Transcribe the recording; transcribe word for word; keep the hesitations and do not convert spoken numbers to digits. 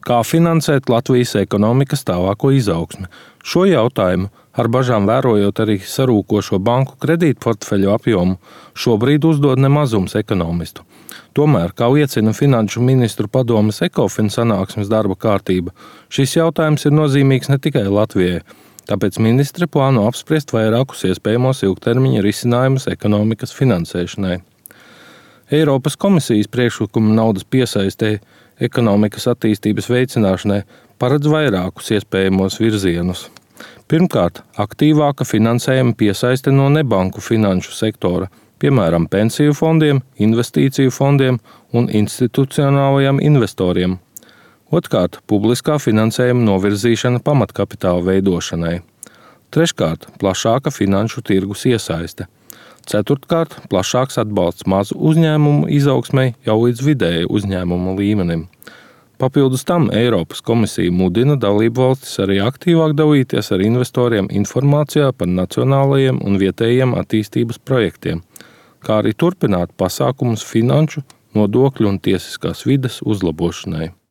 Kā finansēt Latvijas ekonomikas tālāko izaugsmi? Šo jautājumu, ar bažām vērojot arī sarūkošo banku kredītportfeļu apjomu, šobrīd uzdod nemazums ekonomistu. Tomēr, kā liecina Finanšu ministru padomes Ekofin sanāksmes darba kārtība, šis jautājums ir nozīmīgs ne tikai Latvijai. Tāpēc ministre plāno apspriest vairākus iespējamos ilgtermiņa risinājumus ekonomikas finansēšanai. Eiropas komisijas priekšlikuma naudas piesaistei ekonomikas attīstības veicināšanai paredz vairākus iespējamos virzienus. Pirmkārt, aktīvāka finansējuma piesaiste no nebanku finanšu sektora, piemēram, pensiju fondiem, investīciju fondiem un institucionālajiem investoriem. Otrkārt, publiskā finansējuma novirzīšana pamatkapitāla veidošanai. Treškārt, plašāka finanšu tirgus iesaiste. Ceturtkārt, plašāks atbalsts mazu uzņēmumu izaugsmei jau līdz vidēju uzņēmumu līmenim. Papildus tam Eiropas komisija mudina dalībvalstis arī aktīvāk dalīties ar investoriem informācijā par nacionālajiem un vietējiem attīstības projektiem, kā arī turpināt pasākumus finanšu, nodokļu un tiesiskās vides uzlabošanai.